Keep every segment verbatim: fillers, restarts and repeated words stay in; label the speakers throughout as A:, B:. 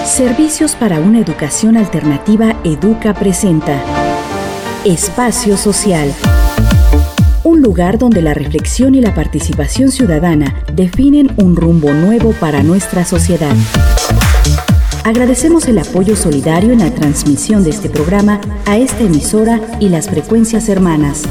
A: Servicios para una educación alternativa Educa presenta Espacio Social. Un lugar donde la reflexión y la participación ciudadana definen un rumbo nuevo para nuestra sociedad. Agradecemos el apoyo solidario en la transmisión de este programa a esta emisora y las frecuencias hermanas.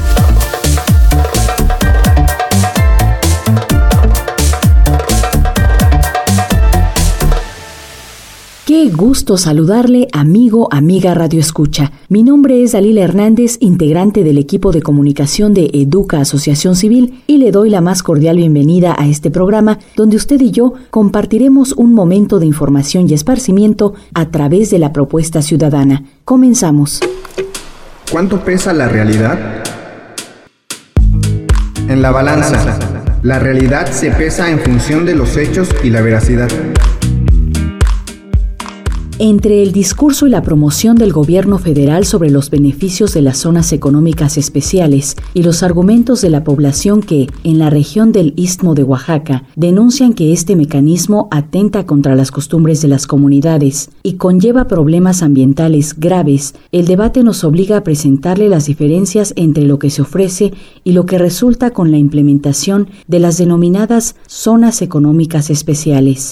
A: Qué gusto saludarle, amigo, amiga Radio Escucha. Mi nombre es Dalila Hernández, integrante del equipo de comunicación de Educa Asociación Civil, y le doy la más cordial bienvenida a este programa, donde usted y yo compartiremos un momento de información y esparcimiento a través de la propuesta ciudadana. Comenzamos.
B: ¿Cuánto pesa la realidad? En la balanza, la realidad se pesa en función de los hechos y la veracidad.
A: Entre el discurso y la promoción del gobierno federal sobre los beneficios de las zonas económicas especiales y los argumentos de la población que, en la región del Istmo de Oaxaca, denuncian que este mecanismo atenta contra las costumbres de las comunidades y conlleva problemas ambientales graves, el debate nos obliga a presentarle las diferencias entre lo que se ofrece y lo que resulta con la implementación de las denominadas zonas económicas especiales.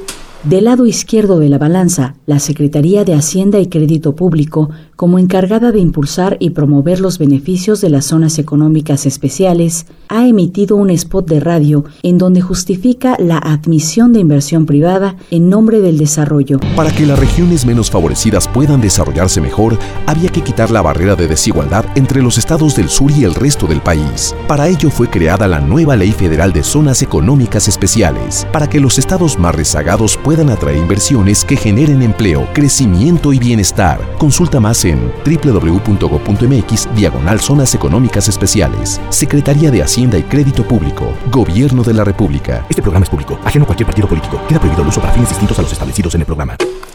A: Del lado izquierdo de la balanza, la Secretaría de Hacienda y Crédito Público, como encargada de impulsar y promover los beneficios de las zonas económicas especiales, ha emitido un spot de radio en donde justifica la admisión de inversión privada en nombre del desarrollo.
C: Para que las regiones menos favorecidas puedan desarrollarse mejor, había que quitar la barrera de desigualdad entre los estados del sur y el resto del país. Para ello fue creada la nueva Ley Federal de Zonas Económicas Especiales, para que los estados más rezagados puedan atraer inversiones que generen empleo, crecimiento y bienestar. Consulta más en doble u doble u doble u punto gob punto eme equis diagonal Zonas Económicas Especiales. Secretaría de Hacienda y Crédito Público, Gobierno de la República.
D: Este programa es público, ajeno a cualquier partido político. Queda prohibido el uso para fines distintos a los establecidos en el programa.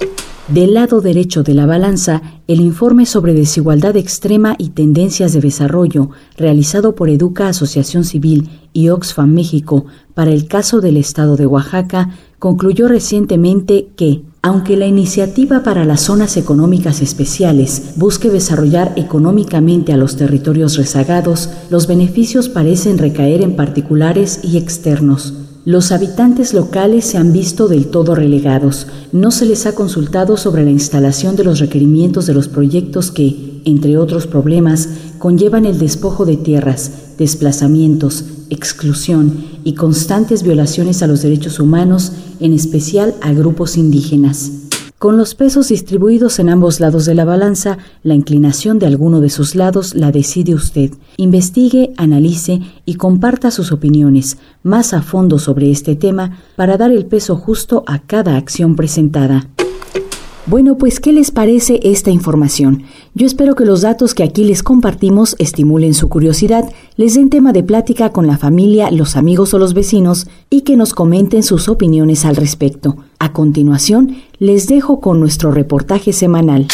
A: Del lado derecho de la balanza, el informe sobre desigualdad extrema y tendencias de desarrollo, realizado por Educa Asociación Civil y Oxfam México para el caso del estado de Oaxaca, concluyó recientemente que, aunque la iniciativa para las zonas económicas especiales busque desarrollar económicamente a los territorios rezagados, los beneficios parecen recaer en particulares y externos. Los habitantes locales se han visto del todo relegados. No se les ha consultado sobre la instalación de los requerimientos de los proyectos que, entre otros problemas, conllevan el despojo de tierras, desplazamientos, exclusión y constantes violaciones a los derechos humanos, en especial a grupos indígenas. Con los pesos distribuidos en ambos lados de la balanza, la inclinación de alguno de sus lados la decide usted. Investigue, analice y comparta sus opiniones más a fondo sobre este tema para dar el peso justo a cada acción presentada. Bueno, pues, ¿qué les parece esta información? Yo espero que los datos que aquí les compartimos estimulen su curiosidad, les den tema de plática con la familia, los amigos o los vecinos y que nos comenten sus opiniones al respecto. A continuación, les dejo con nuestro reportaje semanal.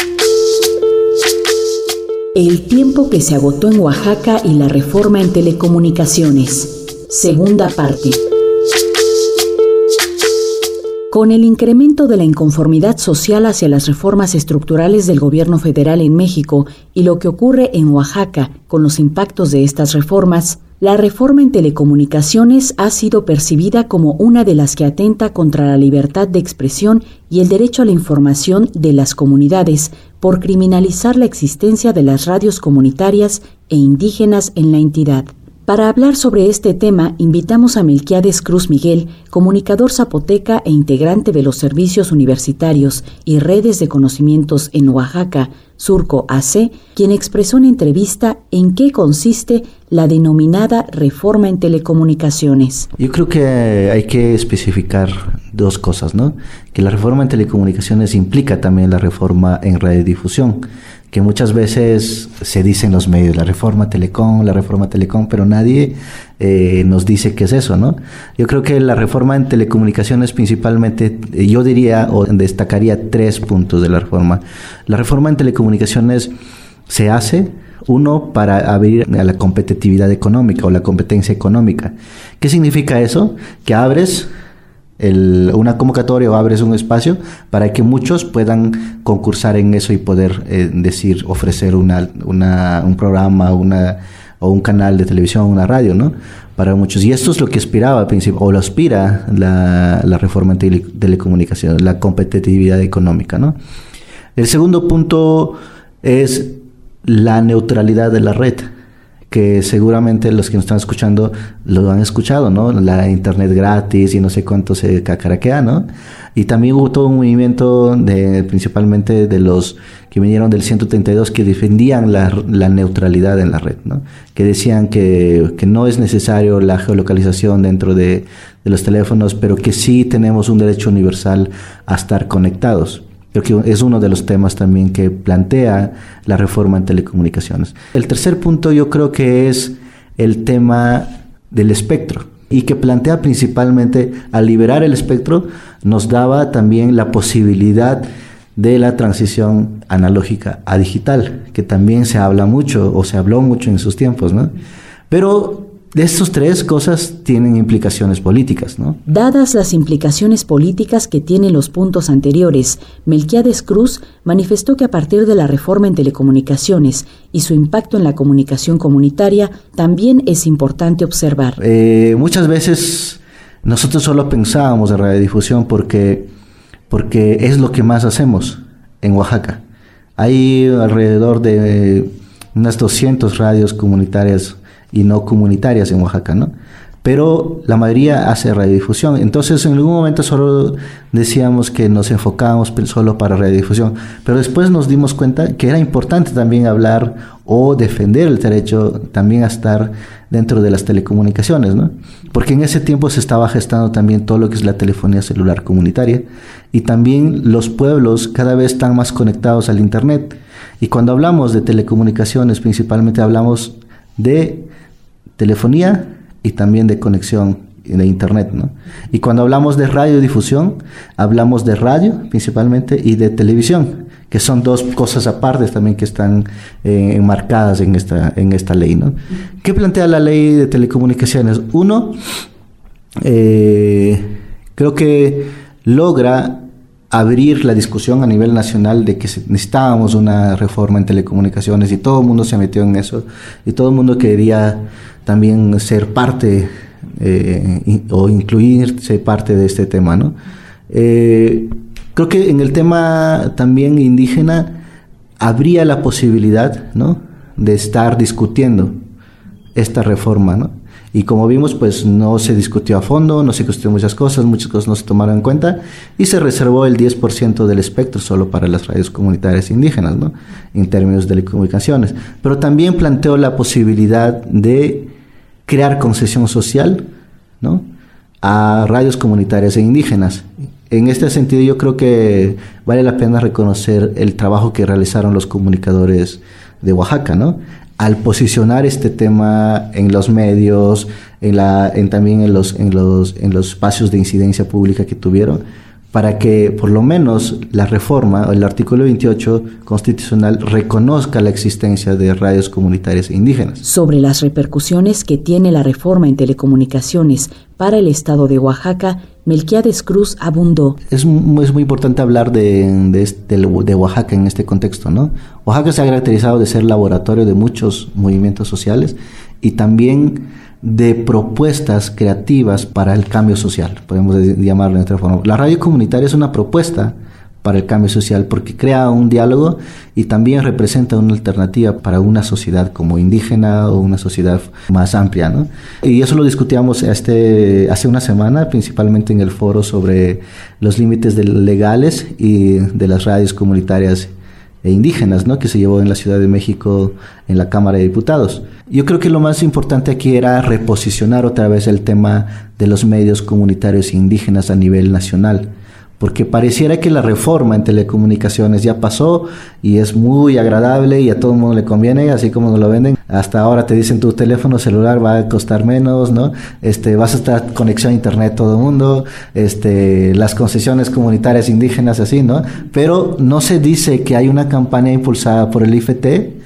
A: El tiempo que se agotó en Oaxaca y la reforma en telecomunicaciones. Segunda parte. Con el incremento de la inconformidad social hacia las reformas estructurales del gobierno federal en México y lo que ocurre en Oaxaca con los impactos de estas reformas, la reforma en telecomunicaciones ha sido percibida como una de las que atenta contra la libertad de expresión y el derecho a la información de las comunidades por criminalizar la existencia de las radios comunitarias e indígenas en la entidad. Para hablar sobre este tema, invitamos a Melquiades Cruz Miguel, comunicador zapoteca e integrante de los servicios universitarios y redes de conocimientos en Oaxaca, Surco A C, quien expresó en entrevista en qué consiste la denominada reforma en telecomunicaciones.
E: Yo creo que hay que especificar dos cosas, ¿no? Que la reforma en telecomunicaciones implica también la reforma en radiodifusión, que muchas veces se dice en los medios, la reforma telecom, la reforma telecom, pero nadie eh, nos dice qué es eso, ¿no? Yo creo que la reforma en telecomunicaciones principalmente, eh, yo diría o destacaría tres puntos de la reforma. La reforma en telecomunicaciones se hace, uno, para abrir a la competitividad económica o la competencia económica. ¿Qué significa eso? Que abres el, una convocatoria o abres un espacio para que muchos puedan concursar en eso y poder eh, decir, ofrecer una, una, un programa, una, o un canal de televisión, una radio, ¿no? Para muchos. Y esto es lo que aspiraba al principio, o lo aspira la, la reforma en tele, telecomunicaciones, la competitividad económica, ¿no? El segundo punto es la neutralidad de la red, que seguramente los que nos están escuchando lo han escuchado, ¿no? La internet gratis y no sé cuánto se cacaraquea, ¿no? Y también hubo todo un movimiento de, principalmente de los que vinieron del ciento treinta y dos, que defendían la, la neutralidad en la red, ¿no? Que decían que, que no es necesario la geolocalización dentro de, de los teléfonos, pero que sí tenemos un derecho universal a estar conectados. Creo que es uno de los temas también que plantea la reforma en telecomunicaciones. El tercer punto yo creo que es el tema del espectro, y que plantea principalmente, al liberar el espectro, nos daba también la posibilidad de la transición analógica a digital, que también se habla mucho, o se habló mucho en sus tiempos, ¿no? Pero de estas tres cosas tienen implicaciones políticas, ¿no?
A: Dadas las implicaciones políticas que tienen los puntos anteriores, Melquiades Cruz manifestó que a partir de la reforma en telecomunicaciones y su impacto en la comunicación comunitaria, también es importante observar.
E: Eh, muchas veces nosotros solo pensábamos en radiodifusión porque, porque es lo que más hacemos en Oaxaca. Hay alrededor de unas doscientas radios comunitarias y no comunitarias en Oaxaca, ¿no? Pero la mayoría hace radiodifusión. Entonces, en algún momento solo decíamos que nos enfocábamos solo para radiodifusión, pero después nos dimos cuenta que era importante también hablar o defender el derecho también a estar dentro de las telecomunicaciones, ¿no? Porque en ese tiempo se estaba gestando también todo lo que es la telefonía celular comunitaria, y también los pueblos cada vez están más conectados al internet. Y cuando hablamos de telecomunicaciones, principalmente hablamos de telefonía y también de conexión de internet, ¿no? Y cuando hablamos de radiodifusión, hablamos de radio principalmente y de televisión, que son dos cosas aparte también que están eh, enmarcadas en esta, en esta ley, ¿no? ¿Qué plantea la ley de telecomunicaciones? Uno, eh, creo que logra abrir la discusión a nivel nacional de que necesitábamos una reforma en telecomunicaciones, y todo el mundo se metió en eso, y todo el mundo quería también ser parte eh, o incluirse parte de este tema, ¿no? Eh, creo que en el tema también indígena habría la posibilidad, ¿no?, de estar discutiendo esta reforma, ¿no? Y como vimos, pues no se discutió a fondo, no se discutió muchas cosas, muchas cosas no se tomaron en cuenta, y se reservó el diez por ciento del espectro solo para las radios comunitarias indígenas, ¿no?, en términos de telecomunicaciones. Pero también planteó la posibilidad de crear concesión social, ¿no?, a radios comunitarias e indígenas. En este sentido, yo creo que vale la pena reconocer el trabajo que realizaron los comunicadores de Oaxaca, ¿no?, al posicionar este tema en los medios, en la, en también en los, en los, en los espacios de incidencia pública que tuvieron, para que por lo menos la reforma o el artículo veintiocho constitucional reconozca la existencia de radios comunitarias e indígenas.
A: Sobre las repercusiones que tiene la reforma en telecomunicaciones para el estado de Oaxaca, Melquiades Cruz abundó.
E: Es, es muy importante hablar de, de, de, de Oaxaca en este contexto, ¿no? Oaxaca se ha caracterizado de ser laboratorio de muchos movimientos sociales y también de propuestas creativas para el cambio social, podemos llamarlo de otra forma. La radio comunitaria es una propuesta para el cambio social porque crea un diálogo y también representa una alternativa para una sociedad como indígena o una sociedad más amplia, ¿no? Y eso lo discutíamos este, hace una semana, principalmente en el foro sobre los límites de legales y de las radios comunitarias e indígenas, ¿no?, que se llevó en la Ciudad de México en la Cámara de Diputados. Yo creo que lo más importante aquí era reposicionar otra vez el tema de los medios comunitarios e indígenas a nivel nacional, porque pareciera que la reforma en telecomunicaciones ya pasó y es muy agradable y a todo el mundo le conviene, así como nos lo venden. Hasta ahora te dicen tu teléfono celular va a costar menos, ¿no? Este, vas a estar conexión a internet todo el mundo, este, las concesiones comunitarias indígenas, así, ¿no? Pero no se dice que hay una campaña impulsada por el I F T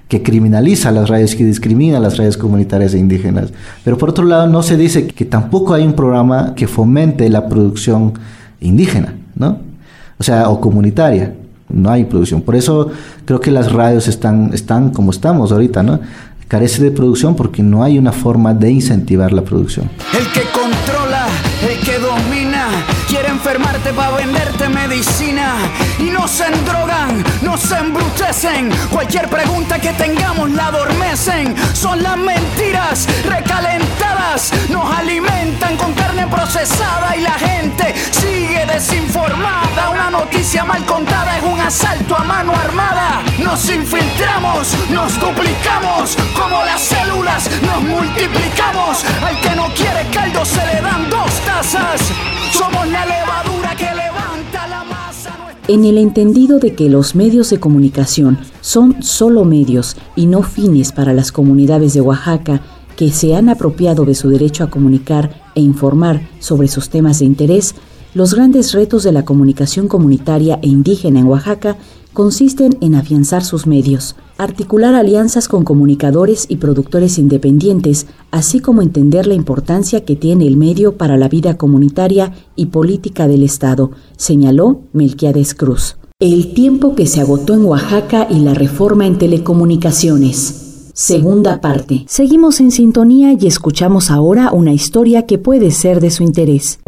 E: que criminaliza las radios, que discrimina las radios comunitarias e indígenas. Pero por otro lado no se dice que tampoco hay un programa que fomente la producción indígena, ¿no? O sea, o comunitaria. No hay producción. Por eso creo que las radios están, están como estamos ahorita, ¿no? Carece de producción porque no hay una forma de incentivar la producción.
F: El que controla, el que domina, quiere enfermarte para venderte medicina. Y nos endrogan, nos embrutecen. Cualquier pregunta que tengamos la adormecen. Son las mentiras recalentadas, nos alimentan con carne procesada y la gente sigue desinformada. Una noticia mal contada es un asalto a mano armada. Nos infiltramos, nos duplicamos, como las células nos multiplicamos. Al que no quiere caldo se le dan dos tazas. Somos la levadura que levanta la masa.
A: En el entendido de que los medios de comunicación son solo medios y no fines para las comunidades de Oaxaca que se han apropiado de su derecho a comunicar e informar sobre sus temas de interés, los grandes retos de la comunicación comunitaria e indígena en Oaxaca consisten en afianzar sus medios, articular alianzas con comunicadores y productores independientes, así como entender la importancia que tiene el medio para la vida comunitaria y política del Estado, señaló Melquiades Cruz. El tiempo que se agotó en Oaxaca y la reforma en telecomunicaciones. Segunda parte. Seguimos en sintonía y escuchamos ahora una historia que puede ser de su interés.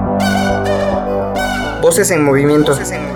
B: Voces en movimiento.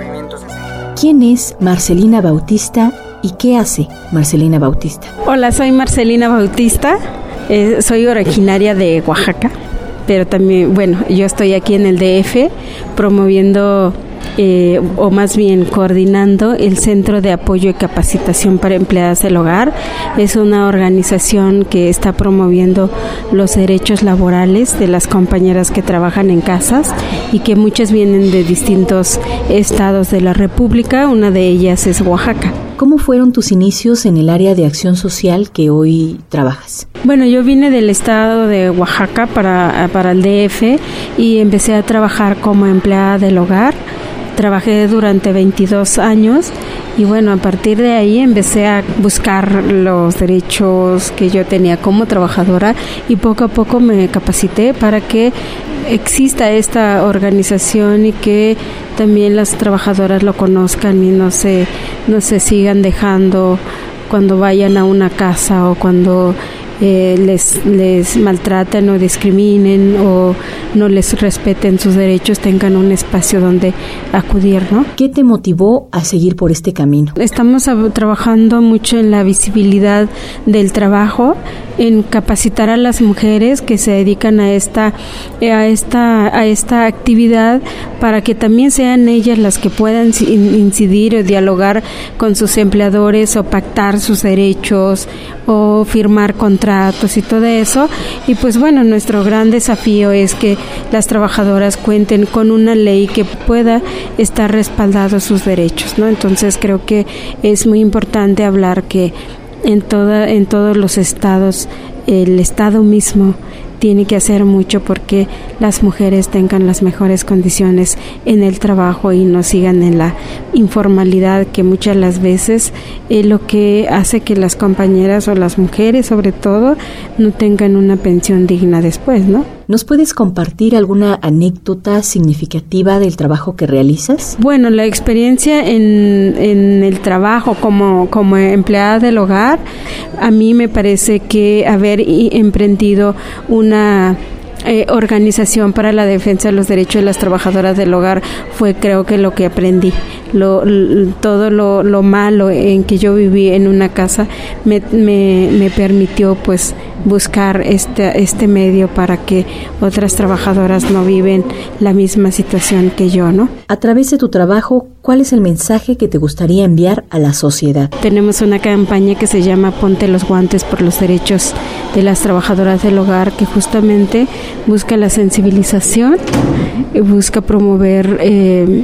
A: ¿Quién es Marcelina Bautista y qué hace Marcelina Bautista?
G: Hola, soy Marcelina Bautista, eh, soy originaria de Oaxaca, pero también, bueno, yo estoy aquí en el D F promoviendo, eh, o más bien coordinando el Centro de Apoyo y Capacitación para Empleadas del Hogar. Es una organización que está promoviendo los derechos laborales de las compañeras que trabajan en casas y que muchas vienen de distintos estados de la República. Una de ellas es Oaxaca.
A: ¿Cómo fueron tus inicios en el área de acción social que hoy trabajas?
G: Bueno, yo vine del estado de Oaxaca para, para el D F y empecé a trabajar como empleada del hogar. Trabajé durante veintidós años y bueno, a partir de ahí empecé a buscar los derechos que yo tenía como trabajadora y poco a poco me capacité para que exista esta organización y que también las trabajadoras lo conozcan y no se, no se sigan dejando cuando vayan a una casa o cuando Eh, les, les maltraten o discriminen o no les respeten sus derechos, tengan un espacio donde acudir, ¿no?
A: ¿Qué te motivó a seguir por este camino?
G: Estamos a, trabajando mucho en la visibilidad del trabajo, en capacitar a las mujeres que se dedican a esta, a esta, a esta actividad para que también sean ellas las que puedan incidir o dialogar con sus empleadores o pactar sus derechos o firmar contratos y todo eso. Y pues bueno, nuestro gran desafío es que las trabajadoras cuenten con una ley que pueda estar respaldado sus derechos, ¿no? Entonces creo que es muy importante hablar que en toda, en todos los estados, el Estado mismo tiene que hacer mucho porque las mujeres tengan las mejores condiciones en el trabajo y no sigan en la informalidad, que muchas las veces es lo que hace que las compañeras o las mujeres sobre todo no tengan una pensión digna después, ¿no?
A: ¿Nos puedes compartir alguna anécdota significativa del trabajo que realizas?
G: Bueno, la experiencia en, en el trabajo como, como empleada del hogar, a mí me parece que haber emprendido una eh, organización para la defensa de los derechos de las trabajadoras del hogar fue, creo que lo que aprendí. Lo, lo, todo lo, lo malo en que yo viví en una casa me, me, me permitió pues buscar este, este medio para que otras trabajadoras no viven la misma situación que yo, ¿no?
A: A través de tu trabajo, ¿cuál es el mensaje que te gustaría enviar a la sociedad?
G: Tenemos una campaña que se llama Ponte los guantes por los derechos de las trabajadoras del hogar, que justamente busca la sensibilización, busca promover eh,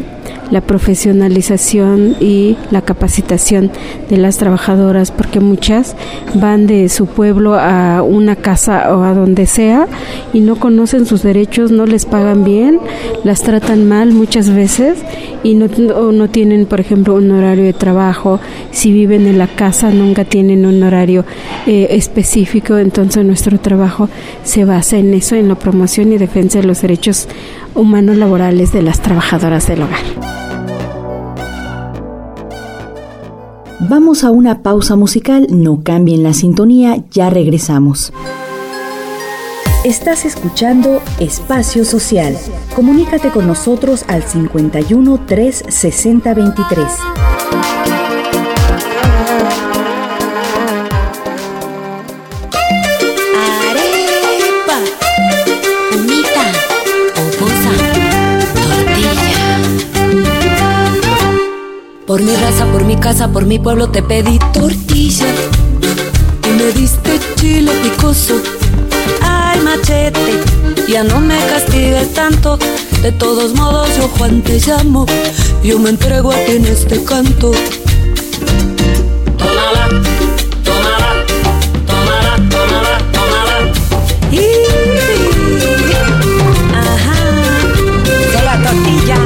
G: la profesionalización y la capacitación de las trabajadoras, porque muchas van de su pueblo a una casa o a donde sea y no conocen sus derechos, no les pagan bien, las tratan mal muchas veces y no, o no tienen, por ejemplo, un horario de trabajo. Si viven en la casa nunca tienen un horario eh, específico, entonces nuestro trabajo se basa en eso, en la promoción y defensa de los derechos humanos laborales de las trabajadoras del hogar.
A: Vamos a una pausa musical, no cambien la sintonía, ya regresamos. Estás escuchando Espacio Social. Comunícate con nosotros al cincuenta y uno, tres sesenta, veintitrés.
H: Arepa, humita, pupusa, tortilla. Por mi raza, por mi casa, por mi pueblo te pedí tortilla y me diste chile picoso. Ay, machete, ya no me castigues tanto. De todos modos yo Juan te llamo, yo me entrego a ti en este canto. Tómala, tómala, tómala, tómala, tómala. Y, ajá, de la tortilla.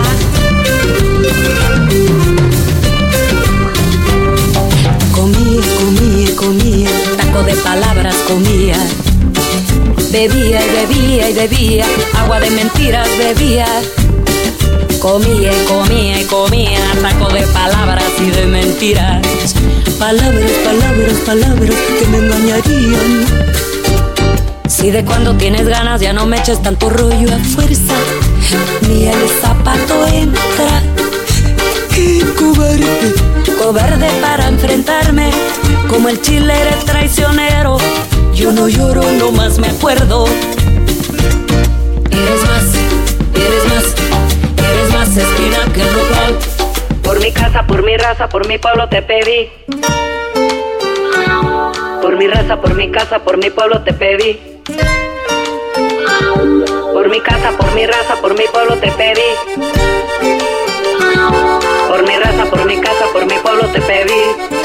H: Comía, comía, comía, taco de palabras comía. Bebía y bebía y bebía, agua de mentiras bebía. Comía y comía y comía, taco de palabras y de mentiras. Palabras, palabras, palabras que me engañarían. Si de cuando tienes ganas ya no me eches tanto rollo a fuerza, ni el zapato entra. ¡Qué cobarde! Cobarde para enfrentarme, como el chile eres traicionero. Yo no lloro, nomás me acuerdo. Eres más, eres más, eres más espina que nopal. Por mi casa, por mi raza, por mi pueblo te pedí. Por mi raza, por mi casa, por mi pueblo te pedí. Por mi casa, por mi raza, por mi pueblo te pedí. Por mi raza, por mi casa, por mi pueblo te pedí.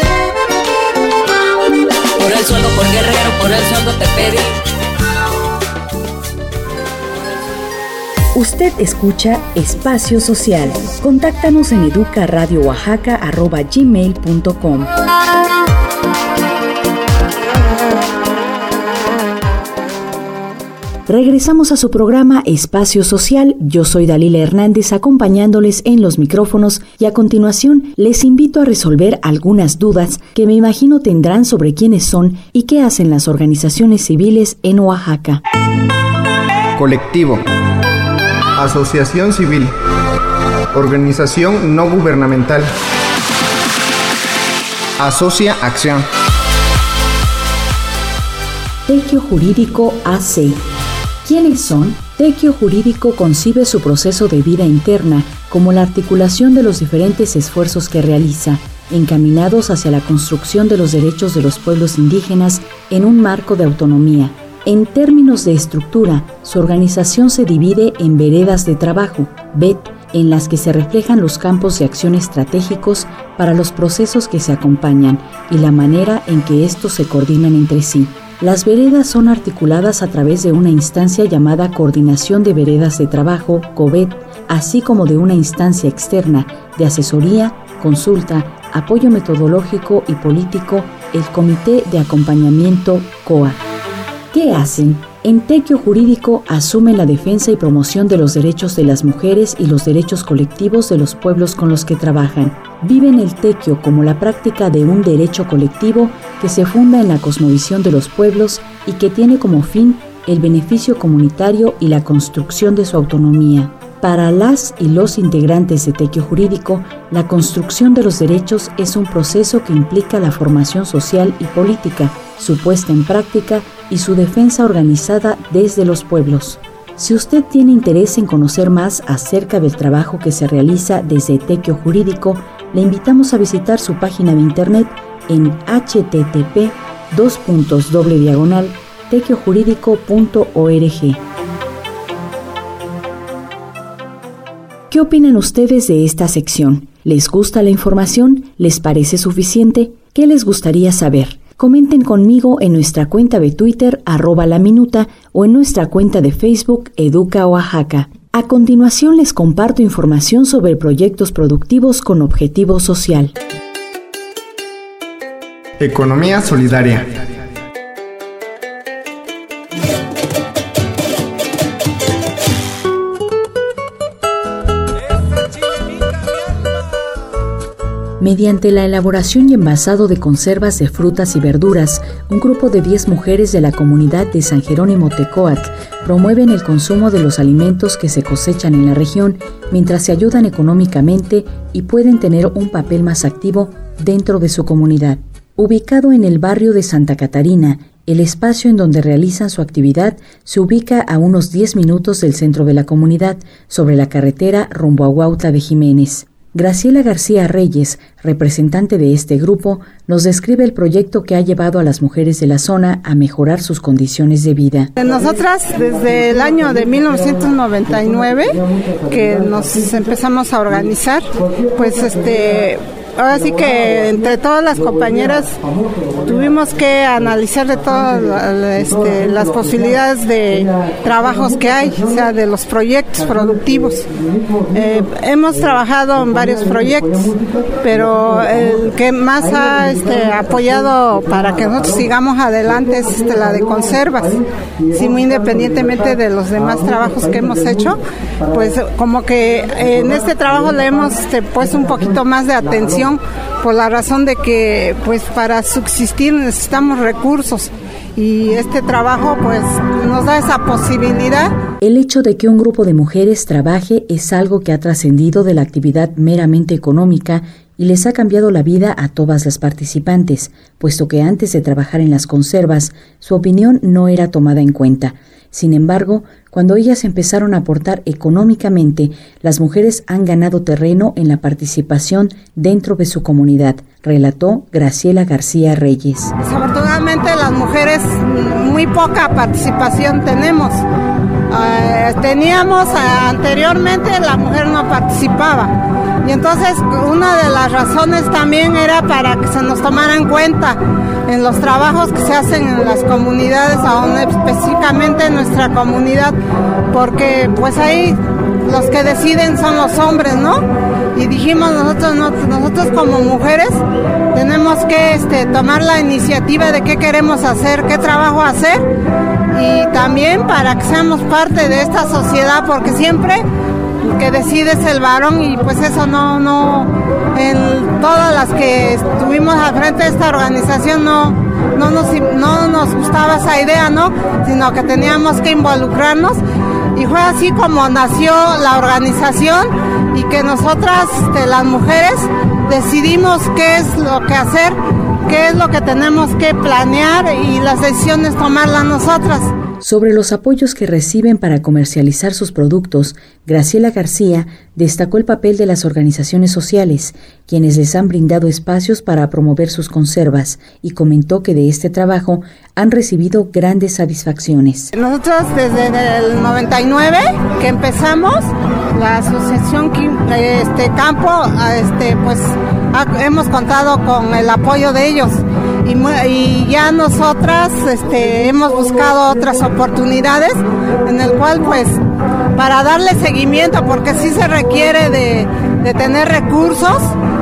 H: Por el sueldo, por guerrero, por el sueldo te pedí.
A: Usted escucha Espacio Social. Contáctanos en educaradiooaxaca arroba gmail punto com. Regresamos a su programa Espacio Social. Yo soy Dalila Hernández, acompañándoles en los micrófonos, y a continuación les invito a resolver algunas dudas que me imagino tendrán sobre quiénes son y qué hacen las organizaciones civiles en Oaxaca.
B: Colectivo. Asociación civil. Organización no gubernamental. Asocia acción.
A: Tequio Jurídico A C. ¿Quiénes son? Tequio Jurídico concibe su proceso de vida interna como la articulación de los diferentes esfuerzos que realiza, encaminados hacia la construcción de los derechos de los pueblos indígenas en un marco de autonomía. En términos de estructura, su organización se divide en veredas de trabajo, V E T, en las que se reflejan los campos de acción estratégicos para los procesos que se acompañan y la manera en que estos se coordinan entre sí. Las veredas son articuladas a través de una instancia llamada Coordinación de Veredas de Trabajo, COVET, así como de una instancia externa de asesoría, consulta, apoyo metodológico y político, el Comité de Acompañamiento, COA. ¿Qué hacen? En Tequio Jurídico asumen la defensa y promoción de los derechos de las mujeres y los derechos colectivos de los pueblos con los que trabajan. Viven el tequio como la práctica de un derecho colectivo que se funda en la cosmovisión de los pueblos y que tiene como fin el beneficio comunitario y la construcción de su autonomía. Para las y los integrantes de Tequio Jurídico, la construcción de los derechos es un proceso que implica la formación social y política, su puesta en práctica y su defensa organizada desde los pueblos. Si usted tiene interés en conocer más acerca del trabajo que se realiza desde Tequio Jurídico, le invitamos a visitar su página de internet en h t t p dos puntos doble diagonal tequio jurídico punto org. ¿Qué opinan ustedes de esta sección? ¿Les gusta la información? ¿Les parece suficiente? ¿Qué les gustaría saber? Comenten conmigo en nuestra cuenta de Twitter, arroba la minuta, o en nuestra cuenta de Facebook, Educa Oaxaca. A continuación les comparto información sobre proyectos productivos con objetivo social.
B: Economía solidaria.
A: Mediante la elaboración y envasado de conservas de frutas y verduras, un grupo de diez mujeres de la comunidad de San Jerónimo Tecoatl promueven el consumo de los alimentos que se cosechan en la región, mientras se ayudan económicamente y pueden tener un papel más activo dentro de su comunidad. Ubicado en el barrio de Santa Catarina, el espacio en donde realizan su actividad se ubica a unos diez minutos del centro de la comunidad, sobre la carretera rumbo a Huautla de Jiménez. Graciela García Reyes, representante de este grupo, nos describe el proyecto que ha llevado a las mujeres de la zona a mejorar sus condiciones de vida.
I: Nosotras, desde el año de mil novecientos noventa y nueve, que nos empezamos a organizar, pues este... Ahora sí que entre todas las compañeras tuvimos que analizar de todas este, las posibilidades de trabajos que hay, o sea, de los proyectos productivos. Eh, hemos trabajado en varios proyectos, pero el que más ha este, apoyado para que nosotros sigamos adelante es este, la de conservas. Sí, muy independientemente de los demás trabajos que hemos hecho, pues como que en este trabajo le hemos este, puesto un poquito más de atención, por la razón de que pues para subsistir necesitamos recursos y este trabajo pues nos da esa posibilidad.
A: El hecho de que un grupo de mujeres trabaje es algo que ha trascendido de la actividad meramente económica y les ha cambiado la vida a todas las participantes, puesto que antes de trabajar en las conservas, su opinión no era tomada en cuenta. Sin embargo, cuando ellas empezaron a aportar económicamente, las mujeres han ganado terreno en la participación dentro de su comunidad, relató Graciela García Reyes.
I: Desafortunadamente las mujeres muy poca participación tenemos. Uh, teníamos uh, anteriormente la mujer no participaba y entonces una de las razones también era para que se nos tomara en cuenta en los trabajos que se hacen en las comunidades, aún específicamente en nuestra comunidad, porque pues ahí los que deciden son los hombres, ¿no? Y dijimos nosotros, no, nosotros como mujeres tenemos que este, tomar la iniciativa de qué queremos hacer, qué trabajo hacer, y también para que seamos parte de esta sociedad, porque siempre el que decide es el varón, y pues eso no, no, en todas las que estuvimos al frente de esta organización no, no, nos, no nos gustaba esa idea, ¿no? Sino que teníamos que involucrarnos, y fue así como nació la organización, y que nosotras, este, las mujeres, decidimos qué es lo que hacer, qué es lo que tenemos que planear, y las decisiones tomarlas nosotras.
A: Sobre los apoyos que reciben para comercializar sus productos, Graciela García destacó el papel de las organizaciones sociales, quienes les han brindado espacios para promover sus conservas, y comentó que de este trabajo han recibido grandes satisfacciones.
I: Nosotros desde el noventa y nueve que empezamos, la asociación este, Campo, este, pues ha, hemos contado con el apoyo de ellos. Y, y ya nosotras este, hemos buscado otras oportunidades en el cual pues para darle seguimiento, porque sí se requiere de, de tener recursos,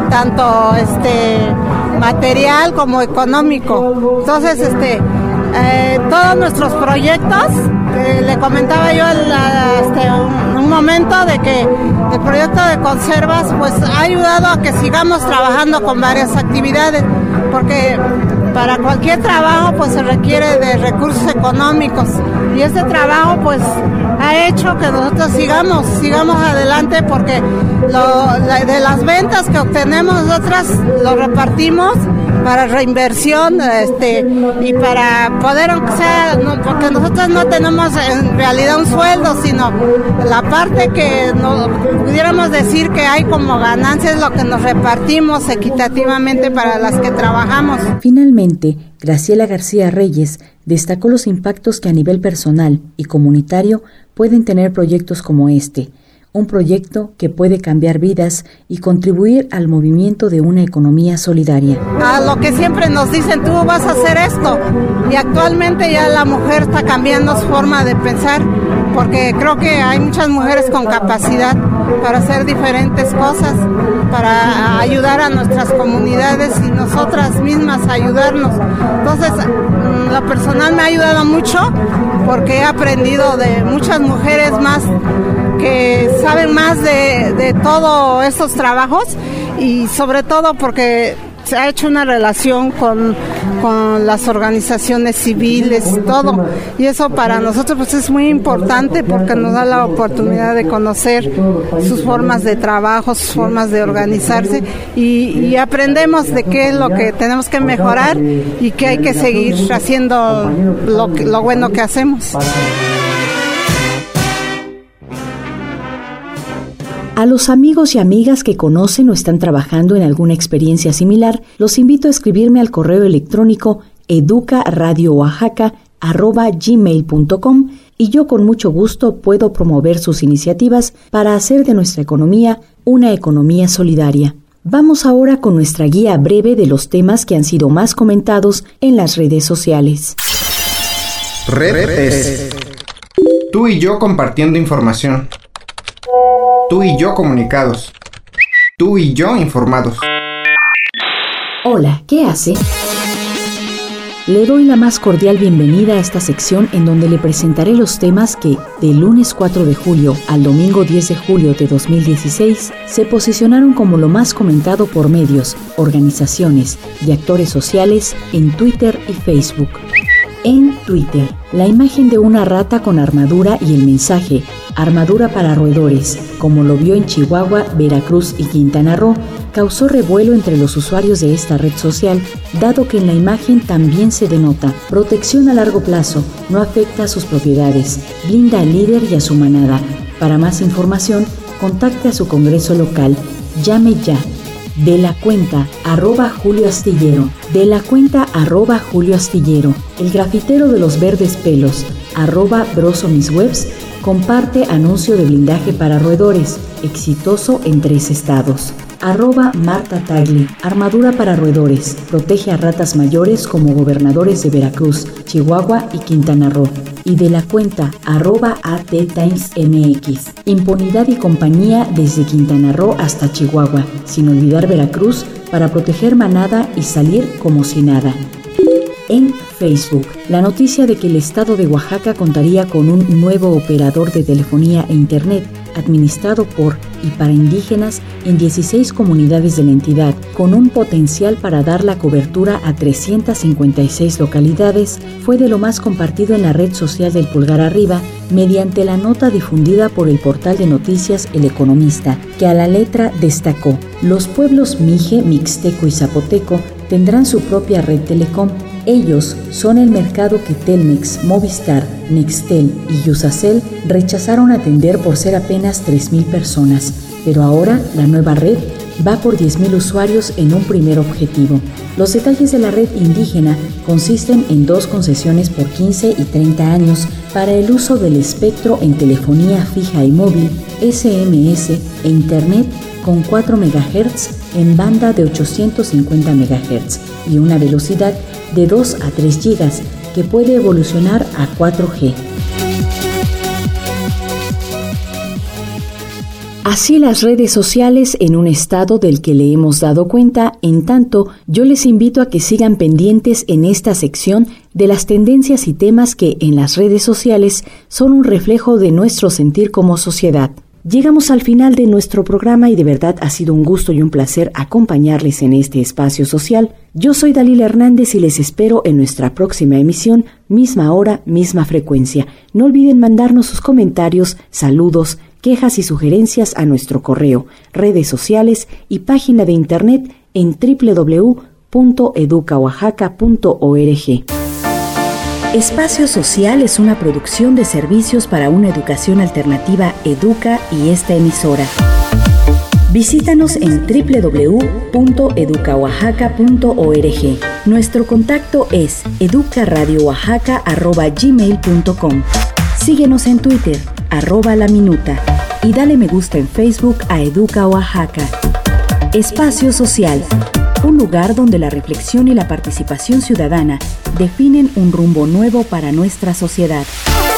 I: tanto este material como económico. Entonces este eh, todos nuestros proyectos, eh, le comentaba yo el, este, un, un momento de que el proyecto de conservas pues ha ayudado a que sigamos trabajando con varias actividades, porque para cualquier trabajo pues se requiere de recursos económicos, y este trabajo pues ha hecho que nosotros sigamos, sigamos adelante, porque lo, la, de las ventas que obtenemos nosotras lo repartimos para reinversión, este, y para poder, aunque sea, no, porque nosotros no tenemos en realidad un sueldo, sino la parte que no, pudiéramos decir que hay como ganancia es lo que nos repartimos equitativamente para las que trabajamos.
A: Finalmente, Graciela García Reyes destacó los impactos que a nivel personal y comunitario pueden tener proyectos como este. un proyecto que puede cambiar vidas y contribuir al movimiento de una economía solidaria.
I: A lo que siempre nos dicen, tú vas a hacer esto, y actualmente ya la mujer está cambiando su forma de pensar, porque creo que hay muchas mujeres con capacidad para hacer diferentes cosas, para ayudar a nuestras comunidades y nosotras mismas ayudarnos. Entonces, lo personal me ha ayudado mucho porque he aprendido de muchas mujeres más que saben más de, de todos estos trabajos, y sobre todo porque se ha hecho una relación con, con las organizaciones civiles, todo, y eso para nosotros pues es muy importante porque nos da la oportunidad de conocer sus formas de trabajo, sus formas de organizarse, y, y aprendemos de qué es lo que tenemos que mejorar y que hay que seguir haciendo lo, lo bueno que hacemos.
A: A los amigos y amigas que conocen o están trabajando en alguna experiencia similar, los invito a escribirme al correo electrónico educaradioaxaca arroba gmail punto com y yo con mucho gusto puedo promover sus iniciativas para hacer de nuestra economía una economía solidaria. Vamos ahora con nuestra guía breve de los temas que han sido más comentados en las redes sociales.
B: Red es tú y yo compartiendo información. Tú y yo comunicados. Tú y yo informados.
A: Hola, ¿qué hace? Le doy la más cordial bienvenida a esta sección en donde le presentaré los temas que, del lunes cuatro de julio al domingo diez de julio de dos mil dieciséis, se posicionaron como lo más comentado por medios, organizaciones y actores sociales en Twitter y Facebook. En Twitter, la imagen de una rata con armadura y el mensaje "Armadura para roedores", como lo vio en Chihuahua, Veracruz y Quintana Roo, causó revuelo entre los usuarios de esta red social, dado que en la imagen también se denota protección a largo plazo, no afecta a sus propiedades, blinda al líder y a su manada. Para más información, contacte a su congreso local, llame ya. De la cuenta arroba Julio Astillero, de la cuenta arroba Julio Astillero, el grafitero de los verdes pelos, arroba Broso Mis Webs, comparte anuncio de blindaje para roedores, exitoso en tres estados. Arroba Marta Tagli, armadura para roedores, protege a ratas mayores como gobernadores de Veracruz, Chihuahua y Quintana Roo. Y de la cuenta arroba A T Times M X, impunidad y compañía desde Quintana Roo hasta Chihuahua, sin olvidar Veracruz, para proteger manada y salir como si nada. En Facebook, la noticia de que el estado de Oaxaca contaría con un nuevo operador de telefonía e internet administrado por y para indígenas en dieciséis comunidades de la entidad, con un potencial para dar la cobertura a trescientas cincuenta y seis localidades, fue de lo más compartido en la red social del Pulgar Arriba mediante la nota difundida por el portal de noticias El Economista, que a la letra destacó: los pueblos Mije, Mixteco y Zapoteco tendrán su propia red telecom. Ellos son el mercado que Telmex, Movistar, Nextel y Yusacel rechazaron atender por ser apenas tres mil personas, pero ahora la nueva red va por diez mil usuarios en un primer objetivo. Los detalles de la red indígena consisten en dos concesiones por quince y treinta años para el uso del espectro en telefonía fija y móvil, S M S e Internet con cuatro megahertz en banda de ochocientos cincuenta megahertz y una velocidad de dos a tres gigas que puede evolucionar a cuatro G. Así las redes sociales en un estado del que le hemos dado cuenta. En tanto, yo les invito a que sigan pendientes en esta sección de las tendencias y temas que en las redes sociales son un reflejo de nuestro sentir como sociedad. Llegamos al final de nuestro programa y de verdad ha sido un gusto y un placer acompañarles en este espacio social. Yo soy Dalila Hernández y les espero en nuestra próxima emisión, misma hora, misma frecuencia. No olviden mandarnos sus comentarios, saludos, quejas y sugerencias a nuestro correo, redes sociales y página de internet en doble u doble u doble u punto educa oaxaca punto org. Espacio Social es una producción de servicios para una educación alternativa Educa y esta emisora. Visítanos en doble u doble u doble u punto educa oaxaca punto org. Nuestro contacto es educaradioaxaca arroba gmail punto com. Síguenos en Twitter, arroba la minuta. y dale me gusta en Facebook a Educa Oaxaca. Espacio Social, un lugar donde la reflexión y la participación ciudadana definen un rumbo nuevo para nuestra sociedad.